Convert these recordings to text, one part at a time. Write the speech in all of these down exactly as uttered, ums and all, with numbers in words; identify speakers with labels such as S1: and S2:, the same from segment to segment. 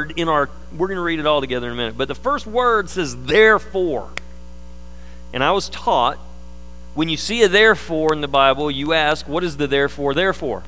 S1: word in our, we're going to read it all together in a minute, but the first word says therefore. And I was taught, when you see a therefore in the Bible, you ask, what is the therefore therefore?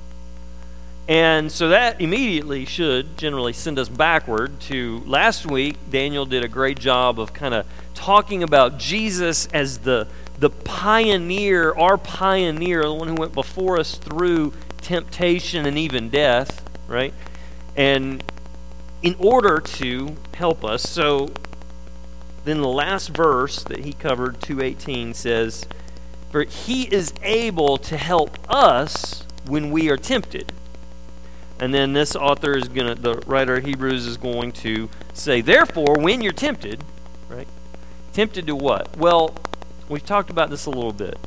S1: And so that immediately should generally send us backward to last week. Daniel did a great job of kind of talking about Jesus as the, the pioneer, our pioneer, the one who went before us through temptation and even death, right? And in order to help us, so then the last verse that he covered, two eighteen, says, "For he is able to help us when we are tempted." And then this author is going to, the writer of Hebrews is going to say, therefore, when you're tempted, right? Tempted to what? Well, we've talked about this a little bit.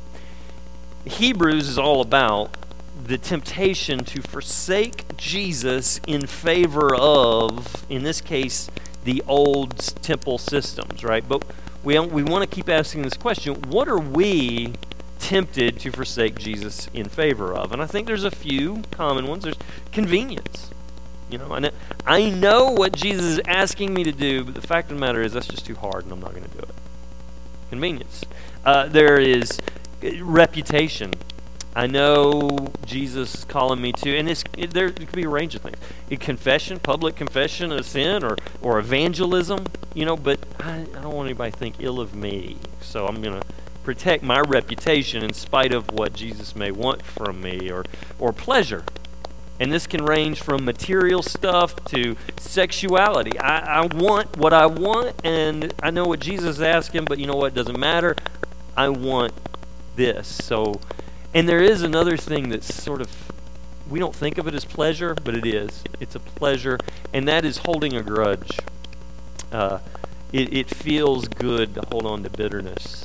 S1: Hebrews is all about the temptation to forsake Jesus in favor of, in this case, the old temple systems, right? But we we want to keep asking this question, what are we tempted to forsake Jesus in favor of? And I think there's a few common ones. There's convenience. You know, I know, I know what Jesus is asking me to do, but the fact of the matter is that's just too hard and I'm not going to do it. Convenience. Uh, there is reputation. I know Jesus is calling me to, and it's, it, there it could be a range of things. A confession, public confession of sin, or, or evangelism, you know, but I, I don't want anybody to think ill of me, so I'm going to protect my reputation in spite of what Jesus may want from me, or or pleasure. And this can range from material stuff to sexuality. I, I want what I want, and I know what Jesus is asking, but you know what? It doesn't matter. I want this. So, and there is another thing that's sort of, we don't think of it as pleasure, but it is. It's a pleasure, and that is holding a grudge. Uh, it, it feels good to hold on to bitterness.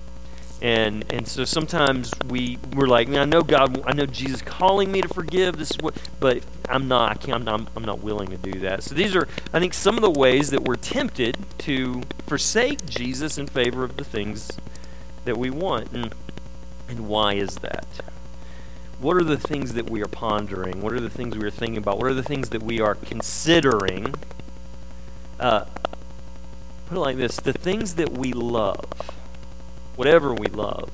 S1: And and so sometimes we we're like, I know God, I know Jesus calling me to forgive. This is what, but I'm not. I can't. I'm not, I'm not willing to do that. So these are, I think, some of the ways that we're tempted to forsake Jesus in favor of the things that we want. And and why is that? What are the things that we are pondering? What are the things we are thinking about? What are the things that we are considering? Uh, put it like this: the things that we love, whatever we love,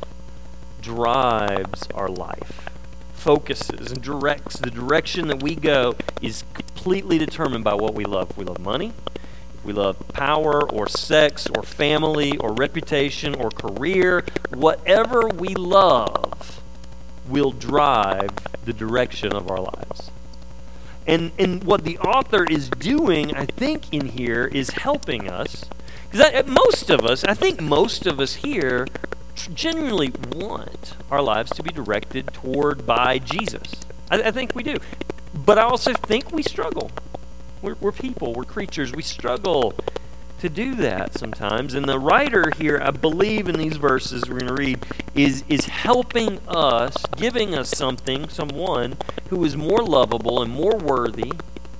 S1: drives our life, focuses and directs. The direction that we go is completely determined by what we love. If we love money, if we love power or sex or family or reputation or career, whatever we love will drive the direction of our lives. And, and what the author is doing, I think, in here is helping us. Because most of us, I think most of us here genuinely want our lives to be directed toward by Jesus. I, I think we do. But I also think we struggle. We're, we're people, we're creatures. We struggle to do that sometimes. And the writer here, I believe in these verses we're going to read, is, is helping us, giving us something, someone who is more lovable and more worthy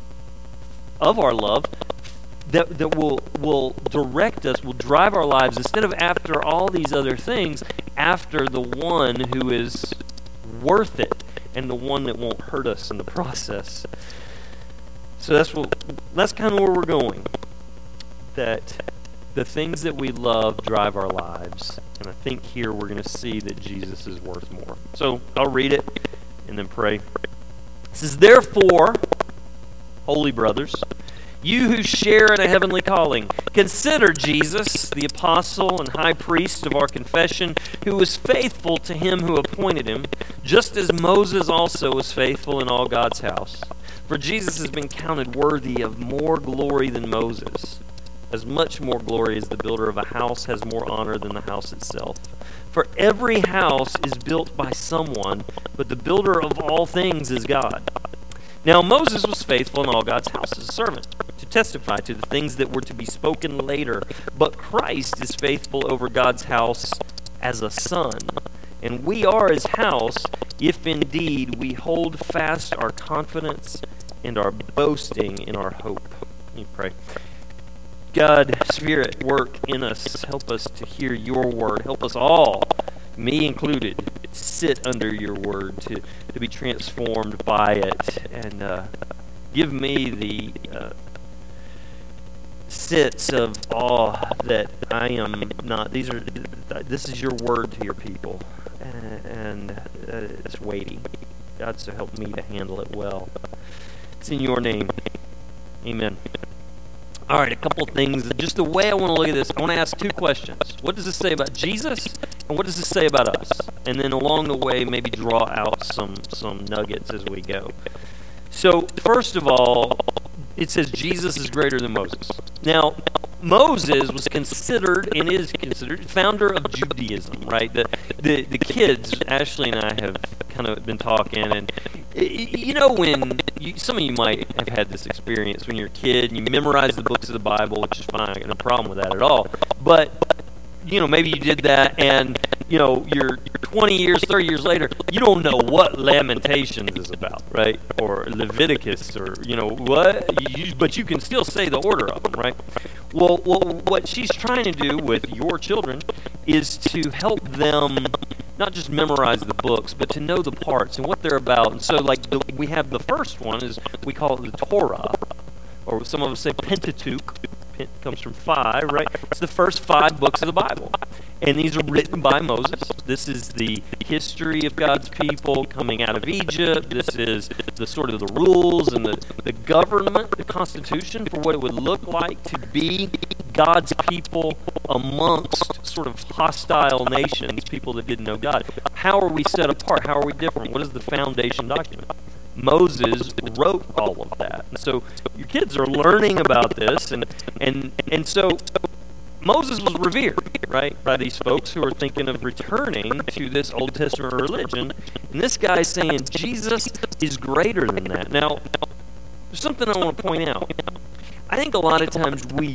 S1: of our love, that that will will direct us, will drive our lives, instead of after all these other things, after the one who is worth it and the one that won't hurt us in the process. So that's what that's kind of where we're going. That the things that we love drive our lives. And I think here we're going to see that Jesus is worth more. So I'll read it and then pray. It says, "Therefore, holy brothers, you who share in a heavenly calling, consider Jesus, the apostle and high priest of our confession, who was faithful to him who appointed him, just as Moses also was faithful in all God's house. For Jesus has been counted worthy of more glory than Moses, as much more glory as the builder of a house has more honor than the house itself. For every house is built by someone, but the builder of all things is God. Now Moses was faithful in all God's house as a servant, to testify to the things that were to be spoken later. But Christ is faithful over God's house as a son. And we are his house, if indeed we hold fast our confidence and our boasting in our hope." Let me pray. God, Spirit, work in us. Help us to hear your word. Help us all, me included, to sit under your word, to, to be transformed by it. And uh, give me the uh, sense of awe that I am not, these are, this is your word to your people, and uh, it's weighty. God, so help me to handle it well. It's in your name. Amen. All right, a couple of things. Just the way I want to look at this, I want to ask two questions. What does this say about Jesus, and what does this say about us? And then along the way, maybe draw out some, some nuggets as we go. So, first of all, it says Jesus is greater than Moses. Now, Moses was considered, and is considered, founder of Judaism, right? The, the, the kids, Ashley and I have kind of been talking, and you know when, you, some of you might have had this experience when you're a kid and you memorize the books of the Bible, which is fine, I got no problem with that at all, but, you know, maybe you did that, and, you know, you're twenty years, thirty years later, you don't know what Lamentations is about, right? Or Leviticus, or, you know, what? You, but you can still say the order of them, right? Well, well, what she's trying to do with your children is to help them not just memorize the books, but to know the parts and what they're about. And so, like, the, we have the first one is, we call it the Torah, or some of us say Pentateuch. It comes from five, right? It's the first five books of the Bible. And these are written by Moses. This is the history of God's people coming out of Egypt. This is the sort of the rules and the, the government, the constitution for what it would look like to be God's people amongst sort of hostile nations, people that didn't know God. How are we set apart? How are we different? What is the foundation document? Moses wrote all of that. And so your kids are learning about this, and and and so Moses was revered, right, by these folks who are thinking of returning to this Old Testament religion. And this guy's saying Jesus is greater than that. Now, there's something I want to point out. I think a lot of times we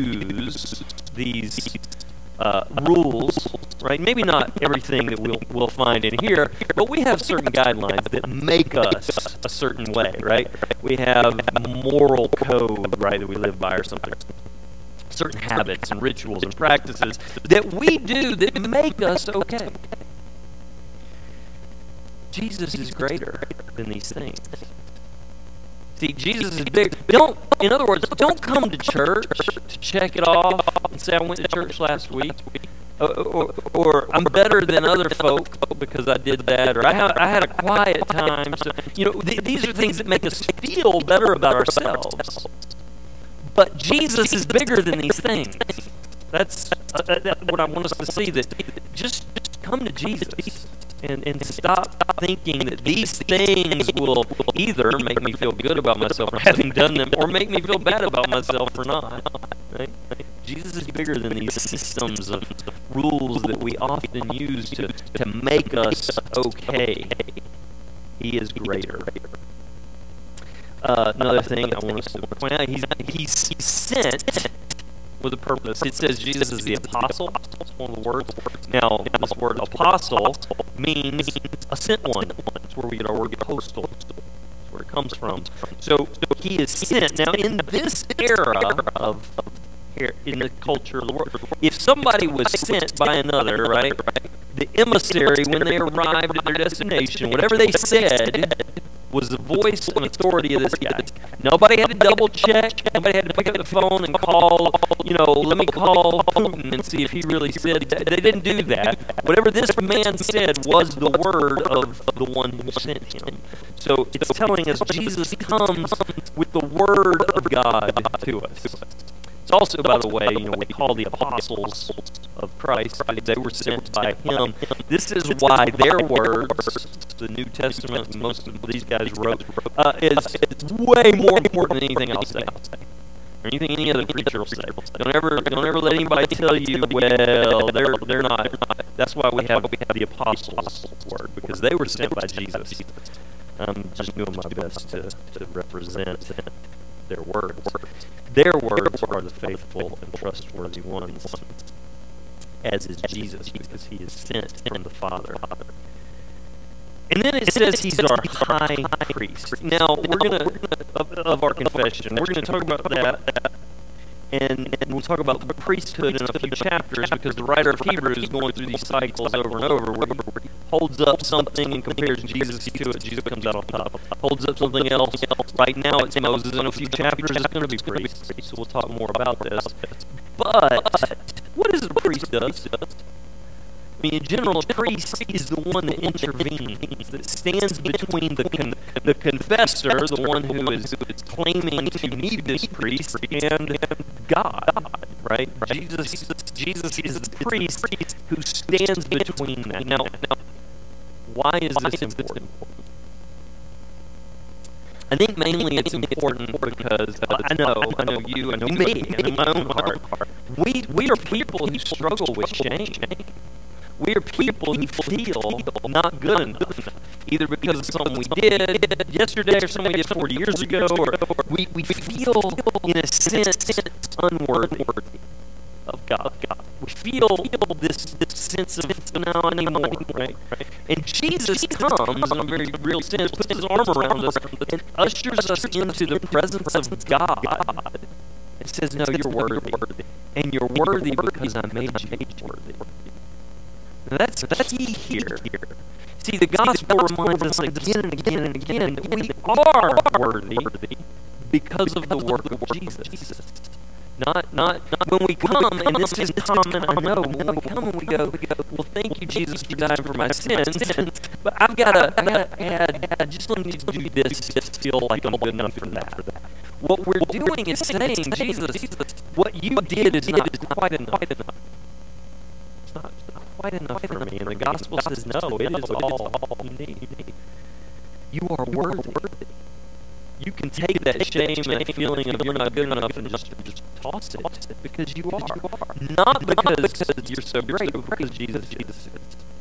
S1: use these Uh, rules, right? Maybe not everything that we'll we'll find in here, but we have certain guidelines that make us a certain way, right? We have moral code, right, that we live by or something. Certain habits and rituals and practices that we do that make us okay. Jesus is greater than these things. See, Jesus is big. Don't, in other words, don't come to church to check it off and say, I went to church last week. Or, or, or I'm better than other folk because I did that. Or I, ha- I had a quiet time. So, you know, th- these are things that make us feel better about ourselves. But Jesus is bigger than these things. That's, uh, that's what I want us to see, that just come to Jesus. And, and stop thinking that these things will either make me feel good about myself for having done them, or make me feel bad about myself for not. Right? Jesus is bigger than these systems of rules that we often use to, to make us okay. He is greater. Uh, another thing I want us to point out, he's, he's sent with a purpose. It says Jesus is the apostle. That's one of the words. Now, this word apostle means a sent one. That's where we get our word postal. That's where it comes from. So, he is sent. Now, in this era of, here, in the culture of the world, if somebody was sent by another, right, the emissary, when they arrived at their destination, whatever they said was the voice and authority of this guy. Nobody had to double check. Nobody had to pick up the phone and call, you know, let me call Putin and see if he really said that. They didn't do that. Whatever this man said was the word of the one who sent him. So it's telling us Jesus comes with the word of God to us. It's also, by the way, you know, we call the apostles of Christ, they were sent by him. This is why their words, the New Testament, most of these guys wrote, uh, is way more important than anything I'll say, or anything any other preacher will say. Don't ever, don't ever let anybody tell you, well, they're they're not. That's why we have the apostles' word, because they were sent by Jesus. I'm just doing my best to, to represent their words. Their words are the faithful and trustworthy ones, as is Jesus, because he is sent from the Father. And then it says he's our high priest. Now, we're going to, of, of our confession, we're going to talk about that And, and we'll talk about the priesthood in a few chapters, because the writer of Hebrews is going through these cycles over and over, where he holds up something and compares Jesus to it. Jesus comes out on top. Holds up something else. Right now it's Moses. In a few chapters it's going to be priests. So we'll talk more about this. But what is it a priest does? I mean, in general, a priest is the one that intervenes, that stands between the con- the confessor, the one who is claiming to need this priest, and God, right? Jesus, Jesus is the priest who stands between that. Now, why is this important? I think mainly it's important because uh, I know, I know you, I know me, and in my own heart, we we are people who struggle with shame. We are people who feel not good enough, either because of something we did yesterday or something we did forty years ago, or we, we feel, in a sense, unworthy of God. We feel this, this sense of no anymore, right? And Jesus comes, in a very real sense, puts his arm around us and ushers us into the presence of God and says, no, you're worthy. And you're worthy because I made you worthy. Now that's, that's key here. See, the gospel reminds us again and again and again that we are worthy because of the work of Jesus. Not, not, not when we come, and this is common, I know, when we come and we go, well, thank you, Jesus, for dying for my sins, but I've got to, I've got to add, I just need to do this to feel like I'm good enough for that. What we're doing is saying, Jesus, what you did is not quite enough. It's not quite enough for me, and the gospel says, no, it is all you need. You are worthy. You can take that shame and feeling of you're not good enough and just, just toss it, because you are. Not because you're so great, but because Jesus is.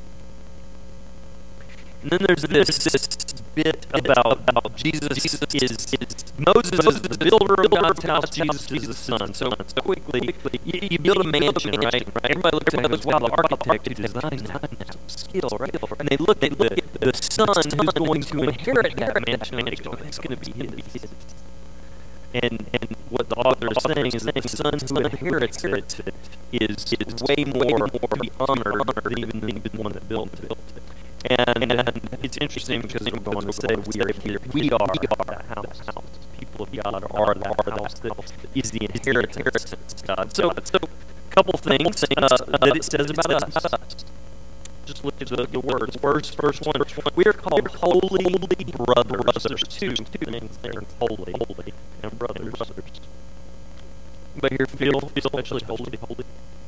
S1: And then there's this, this bit about, about Jesus is, is Moses is the builder of God's house, Jesus is the son. So, so quickly, you, you build a mansion, right? Everybody looks at it and goes, wow, the architect who designed that has some skill, right? And they look at the, the son who's going to inherit that mansion, and they go, that's going to be his. And, and what the author is saying is that the son who inherits it is, is way more to be honored than even the one that built it. And, and it's interesting because I'm going to say we are here. We are that house. People of God are that house that is the inheritance of God. So, so a couple things uh, that it says about us. Just look at the, the words. First, first one. We are called holy brothers. There's two things there: holy and brothers. But here, feel feel especially holy. Holy.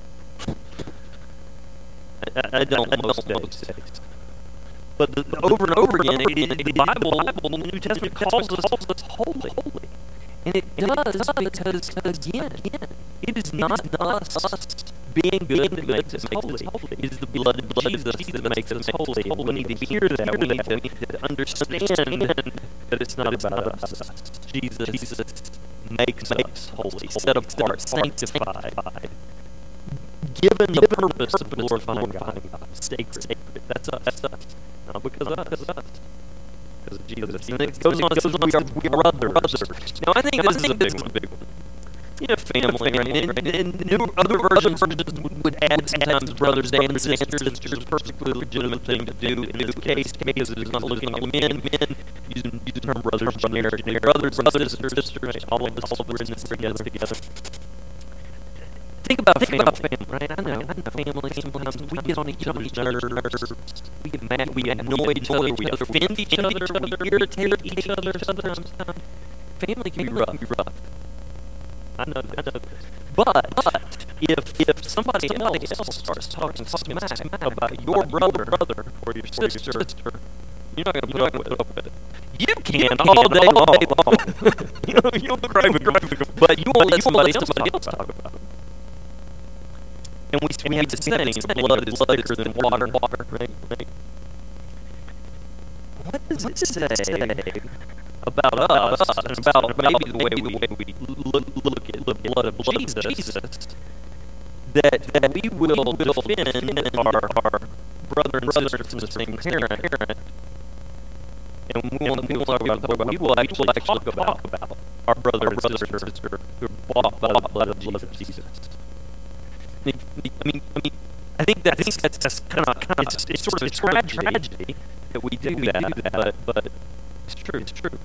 S1: I, I don't most days. But the, the over and over again, it, it, the Bible, the New Testament calls us, calls us holy. And it does because, again, it is not us being good that makes us holy. It is the blood of Jesus that makes us holy. We need to hear that. We need to, we need to understand that it's not about us. Jesus makes us holy, set apart, sanctified, given the purpose of glorifying God, sacred. That's us. That's us. Not because of us. Because of Jesus. And it goes on, it goes on, we are, we are brothers. Now, I think this is a big one. Big one. You know, family, right? And, and, and new, other versions would, would add sometimes brothers and sisters, which is a perfectly legitimate thing to do in this case, because it is not looking at men, men, using, using the term brothers generically. Brothers and sisters, sisters, right? All of us, all of us in this together, together. Think about Think family, about family, right? I know, I know family, sometimes we get on each other's nerves, we get mad, we annoy each other, we offend each other, we irritate each other sometimes. Family can be rough. I know that. But, but if, if somebody, somebody else starts talking smack about your brother, brother or your sister, you're not going to put up with it. You can all day long. You know, you'll cry with them, but you won't let somebody else talk about it. And we, we have the saying, blood is thicker than water, water, right? right? What does it say about us and about maybe the way we, way we look, look at the blood of Jesus, that, that we will defend our, our brother and sister from the same parent, and we won't, we won't talk about it, but we will actually talk about our brother and sister who are bought by the blood of Jesus. I mean, I mean, I think that's, I think that's, that's kind of, kind of it's, it's sort of a tragedy, tragedy that we do, that, we do that, but, but it's true, it's true.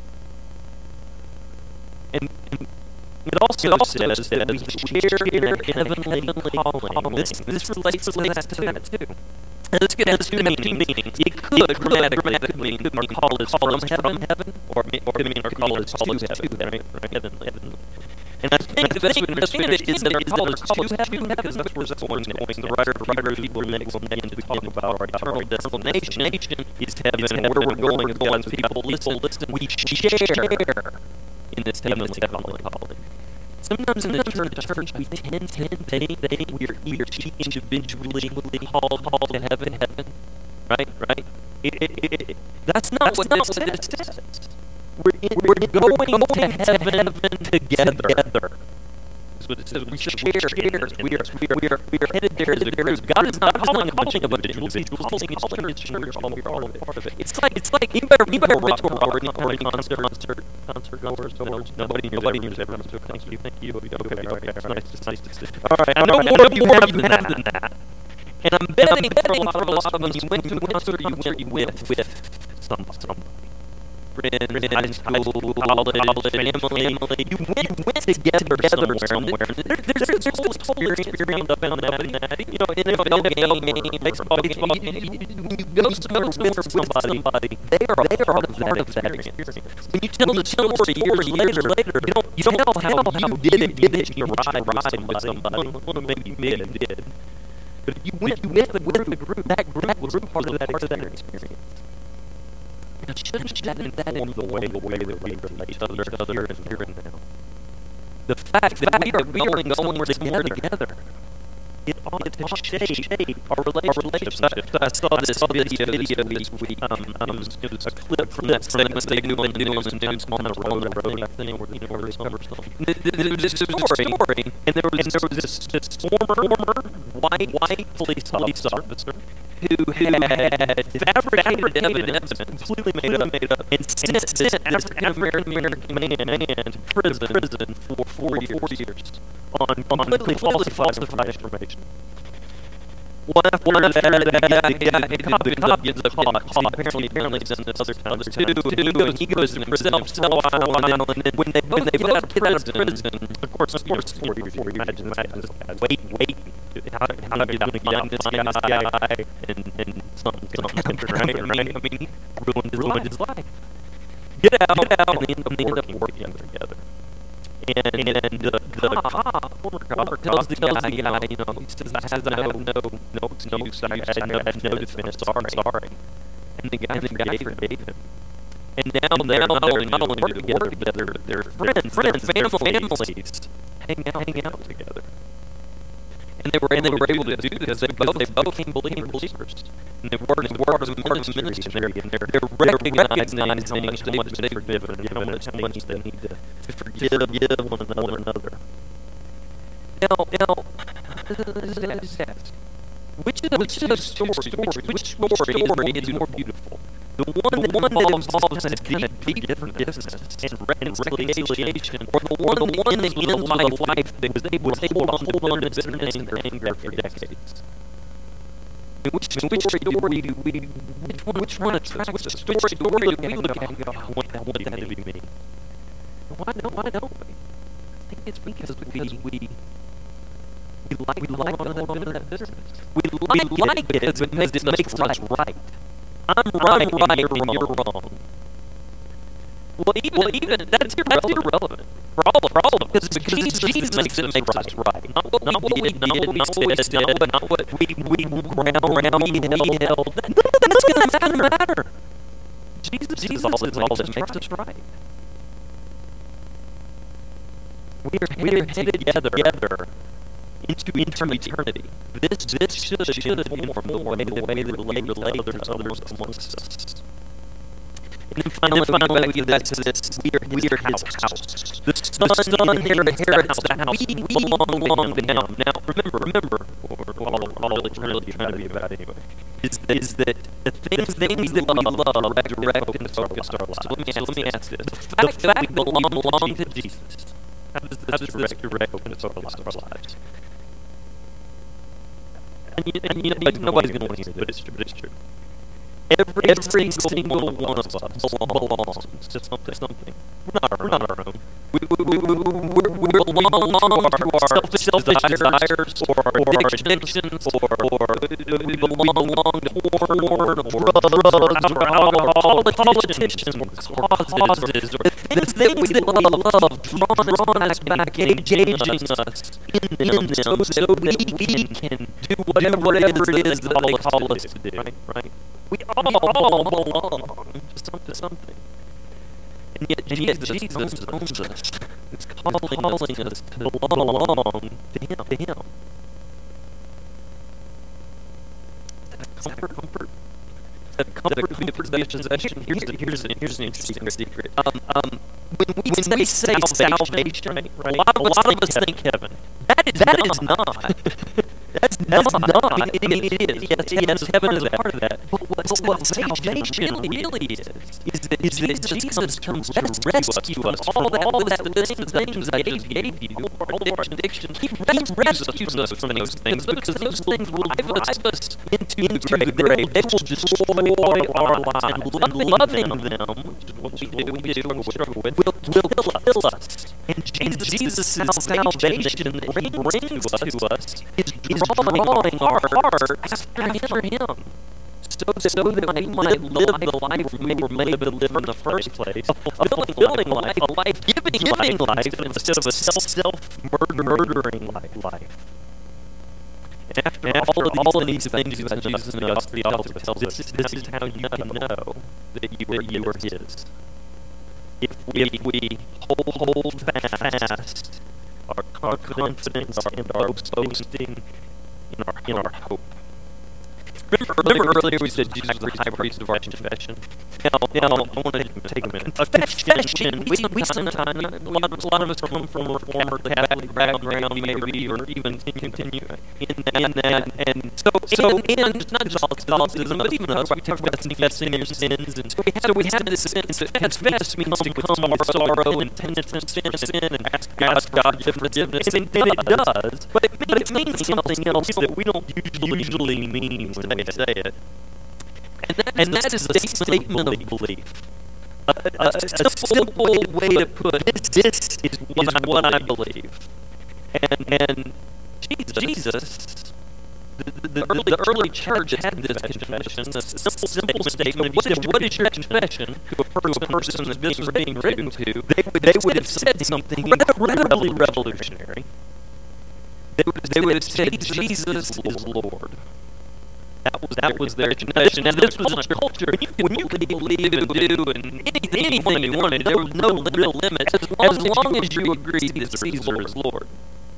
S1: And, and it also, it also says that we share in a heavenly calling. This, this relates to that, to that too. And let's get into the meaning. It could grammatically mean our call is from heaven, heaven, or it could mean our call is to heaven, right? Heavenly, heavenly. And I think the best way to understand it is that our call is to heaven, because that's where it's going. The writer of Hebrews next begin to talk about our eternal destination is heaven, and where we're going as God's people. Listen, listen, we share in this heavenly calling. Sometimes in the church, church we tend to think that we are each individually called, called to heaven, heaven, right, right? It, it, it, it, that's not, that's what, not this what this says. We're, in, we're, we're going, going to heaven, heaven together. together. That's what it says. We share, share. We are, we are, we are, we are headed there as a group. God is not calling a bunch of individuals. He's calling His church. Church, all we are all part of it. It's like, it's like, you better, you better been to a rock or concert, concert, concert goers, goers. Nobody, nobody has ever been to a concert. Thank you, thank you. Okay, okay, it's nice, it's nice to see. All right, I know more of you have than that. And I'm betting, betting for a lot of us, you went to a concert, you went, you went with some, some. Friends, high school, college, college, family, family. You went, you went together, together somewhere. There, there's, there's this whole experience bound up in that. You know, N F L game, baseball game. When you go somewhere with somebody, they are they are part of that experience. When you tell the story years later, later, you don't you don't tell how you did it, did it. You ride, ride with somebody. Well, maybe you did, did. But if you went, you went with the group. That group was part of that experience. Now, shouldn't that inform the way, the way that we relate to other, other here and here and now? The fact that we are going, going together, together, it ought to shape our relationships. I, I saw this video, video this week. Um, um, it, was, it was a clip from that segment they do on the news and dudes on the road, road thing, where, you know, where they cover stuff. There was this story, and there was, there was this, this former, former white, white police officer who had fabricated evidence, completely made up, made up, and sent, sent an African-American man, man to prison, prison for four years on, on completely falsified information. One after one after that, the guy, the cop, the cop gets caught. Apparently, apparently, it's in this other town. There's two, two, and he goes to prison himself for a while, and then when they when they both get out of prison, of course, of course, before you imagine, imagine this guy, wait, wait, how how are you going to find this guy and and something something right? I mean, I mean, ruined ruined his life. Get out, get out, and they end up, they end up working together. And, and the, the cop, former cop, tells the guy, you know, he says, I have no, no, no excuse, I had no, had no defense, sorry, sorry. And the guy, and the guy forgave him. And now, now not only, not only work together, but they're, they're friends, friends, families, hang out, hang out together. And they were, and they were able to do this because they both, they both became believers. And they worked, they worked as a ministry, and they're, they're recognizing how much they need to be forgiven, and how much, how much they need to, to forgive, forgive one another. One another. Now, now, just ask, which of those two stories, which, which story is more beautiful? The one that, one that involves kind of deep, deep forgiveness and reconciliation, or the one, the one that ends with a life that was able to hold on, hold on to bitterness and anger for decades? I mean, which, which story do we, do we, which one, which one attracts us? Which story do we look at and go, I want that, I want that to be me? Why don't, why don't we? I think it's because we, we, we like, we like to hold on to that bitterness. We like, we like it because it makes, it makes us right. I'm right, I'm right, you're wrong. You're wrong. Well, even, well, even that's irrelevant. That's irrelevant for all of, for all of us. Because Jesus, Jesus makes it makes us right. Not what, not what we did, not what we said, not what, not what we we ground around, we held. None of that's going to matter. Jesus, Jesus is all that all that makes us right. We are we are headed together, together into into eternity. This this should should inform the way the way that we relate to others amongst us. And then finally, and then finally we get that to this we are we are his house. The Son, the son inherits the house. The house. We, we belong, belong to him. Now, remember, remember, or all, all really trying to be about anyway, is that, is that the things, things that we love direct and focus our lives. So let me ask, let me ask this. The fact, the fact that we belong, belong to Jesus, How does this, How does this direct focus of our lives? And, you, and you know, nobody's, nobody's going to want to hear this, but it's true. But it's true. Every, Every single one of us belongs to something. something. We're not our, we're not our own. We, we, we, we, we're, we belong to our selfish, selfish desires, or our addictions, or, or we belong to porn, or drugs, or alcohol, politicians, or causes, or things that we love, love drawing, drawing us back, engaging us in them, so that we, we can do whatever it is that they call us to do. Right? Right? We all, all belong to something. something. And yet, and yet Jesus, Jesus owns us. He's calling, calling us to belong to Him. To him. Comfort, comfort. That comfort, comfort possession. Here's, the, here's, an, here's an interesting secret. Um, um, when we, when we say salvation, right, right, a lot of, a lot of us think heaven. That is, that is not. That's, That's not. not. I mean, I mean, it is. Yes, yes, heaven is a part of that. But what, but what salvation really, really is, is that, is that Jesus comes to rescue us from all that, all that list of things I gave, gave you, all our addiction. He rescues us from those things because those things will drive us into, into the grave. They will destroy our lives. And loving them, which is what we do, we do, and we struggle with, will, will kill us. And Jesus' salvation that He brings to us is drawing our heart after Him, so, so that we might live the life we were made to live in the first place, a fulfilling life, a life-giving life, instead of a self-murdering life. And after, and after all, of all of these things about Jesus and the gospel, the author tells us, this is how you can know that you are, you are His. If we, if we hold, hold fast our, our confidence and our boasting in our, in our hope. Remember, remember earlier we said Jesus was the high priest of our confession? Now, now I want to take a minute. Confession, we, we sometimes, a lot, of, a lot of us come from a former Catholic background, maybe, or even continue in that. In that. And so, so and it's not just Catholicism, but even us, we talk about confessing your sins. And so we have, so we have this sense that confess means to come with sorrow and penitence and sin and ask God, God for forgiveness. And, and it does, but it, but it means something else that we don't usually mean when we say it. And that, and that is a statement of belief. A, a, a, a simple way to put it, this is what, is what I believe. And, and Jesus, Jesus the, the, the, early, the early church had this confession, a simple, simple statement. What is, what is your confession to a person, to a person that this is being written to? They would, they would have said something incredibly revolutionary. They would, they would have said, Jesus is Lord. That was, that was their confession. Now, this was in a culture when you could believe and do and anything, anything you wanted. There was no real limit as long as, long as you agreed that Caesar is Lord.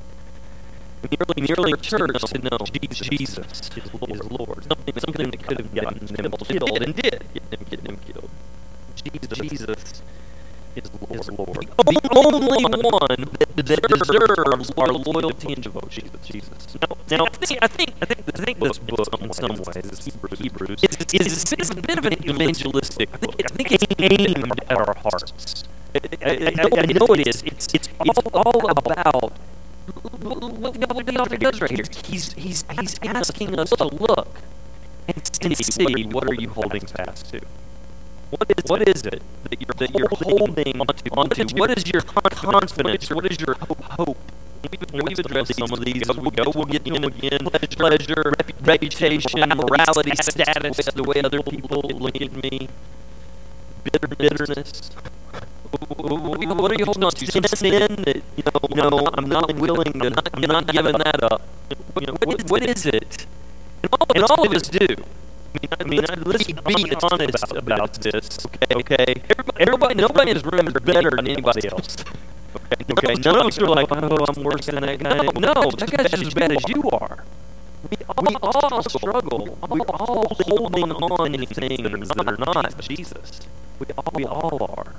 S1: In the early, in the early church said, no, Jesus is Lord. Something, something that could have gotten them killed and did get them, get them killed. Jesus, Jesus is Lord. The only one that deserves our loyalty and devotion to Jesus. Now, now I think I think I think, I think this book, in some ways, is Hebrews, is, is, is a bit of an evangelistic book. I think it's aimed at our hearts. I, I, I, I know it is. It's it's all, all about what the, what the author does right here. He's he's he's asking us to look and, and see, what are you holding fast to. What is, what is it that you're, that you're holding onto? onto? What is your confidence? What is your hope? We've, we've addressed some of these as we go. We'll get into again. Pleasure, reputation, morality, status, the way other people look at me, bitter, bitterness. What are you holding on to? Sin, sin that, you know, you know, I'm not willing to, I'm not giving that up. You know, what, is, what is it? And all, and all of us do. I mean, I mean, let's be honest about, about this, okay? Okay. Everybody, everybody, nobody in this room is better than anybody else. Okay. Okay. None of us are like, oh, I'm worse than that guy. No, no, that guy's just as bad as you are. We all, we all struggle. We're all holding on to things that are not Jesus. We all, we all are.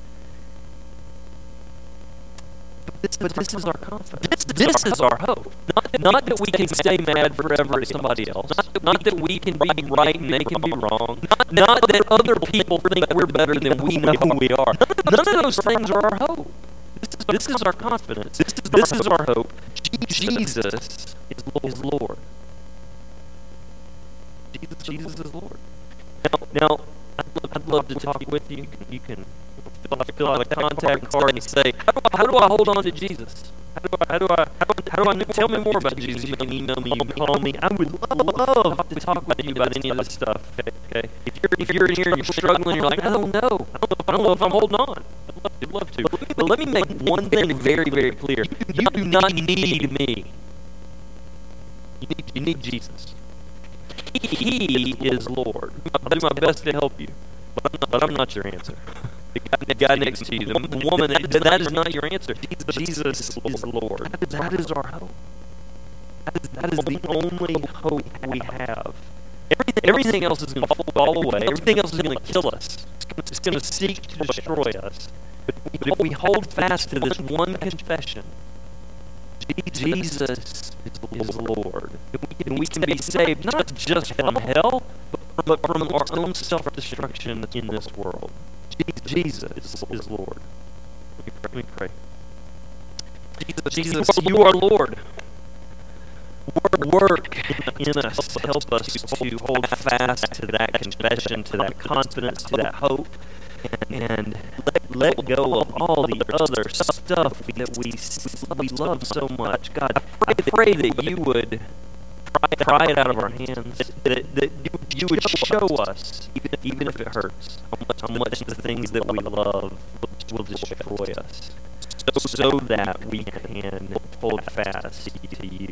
S1: This, but this is our confidence. This, this is our hope. Not that, not that we can stay mad forever at somebody else. Not that, not that we can be right and they can be wrong. Not, not that other people think we're better than we know who we are. None of those things are our hope. This This is our confidence. This is our hope. Jesus is Lord. Jesus is Lord. Now, now I'd love to talk with you. You can fill out a contact card and say, how do I hold on to Jesus? How do I, how do I, how do I, tell me more about Jesus? You can email me, you can call me. I would love to talk with you about any of this stuff, okay? If you're, if you're in here and you're struggling, you're like, I don't know. I don't know if I'm holding on. I'd love to. But let me make one thing very, very clear. You do not need me. You need, you need Jesus. He is Lord. I'll do my best to help you, but I'm not, but I'm not your answer. The guy, the guy next to you, the, the woman, that, that is not your answer. Jesus is Lord. That is our hope. That is, that is the only hope we have. Everything, everything else is going to fall away. Everything else is going to kill us. It's going to seek to destroy us. But if we hold fast to this one confession, Jesus is Lord, and we can be saved not just from hell, but from our own self-destruction in this world. Jesus is Lord. Let me pray. Jesus, you are Lord. Work in us. Help us to hold fast to that confession, to that confidence, to that hope, and let, let go of all the other stuff that we, we love so much. God, I pray that you would pry it out of our hands, that, that you would show us, even, even if it hurts, how much, how much the things that we love will destroy us, so, so that we can hold fast to you.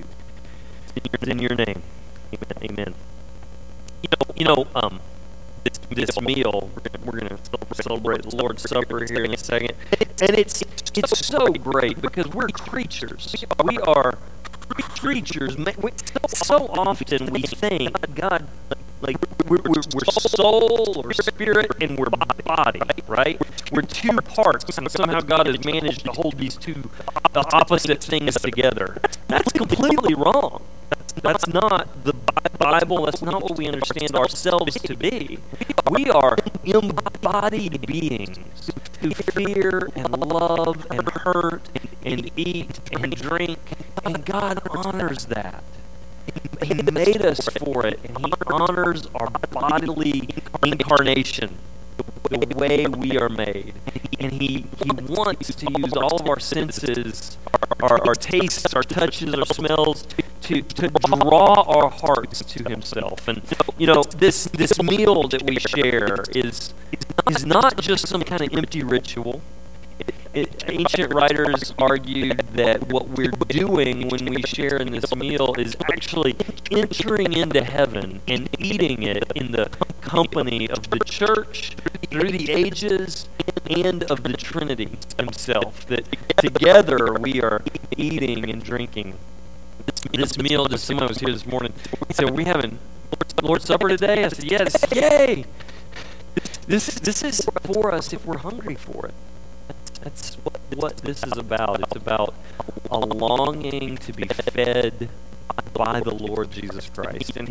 S1: In your name, amen. Amen. You know, you know, um, this, this meal, we're going to celebrate the Lord's Supper here in a second, and it's it's so great because we're creatures. We are creatures. So often we think God, like we're, we're, we're soul or spirit and we're body, right? We're two parts, and somehow God has managed to hold these two opposite things together. That's completely wrong. That's not the Bible. That's not what we understand ourselves to be. We are embodied beings who fear and love and hurt and eat and drink, and God honors that. He made us for it, and He honors our bodily incarnation, the way we are made. And He, he wants to use all of our senses, our, our tastes, our touches, our smells, to, to draw our hearts to Himself. And, you know, this, this meal that we share is, is not just some kind of empty ritual. It, ancient writers argued that what we're doing when we share in this meal is actually entering into heaven and eating it in the company of the church through the ages and of the Trinity Himself. That together we are eating and drinking this meal. Just someone was here this morning. He said, "Are we having Lord's Supper today?" I said, "Yes." Yay! This this is for us if we're hungry for it. That's what, what this is about. It's about a longing to be fed by the Lord Jesus Christ. And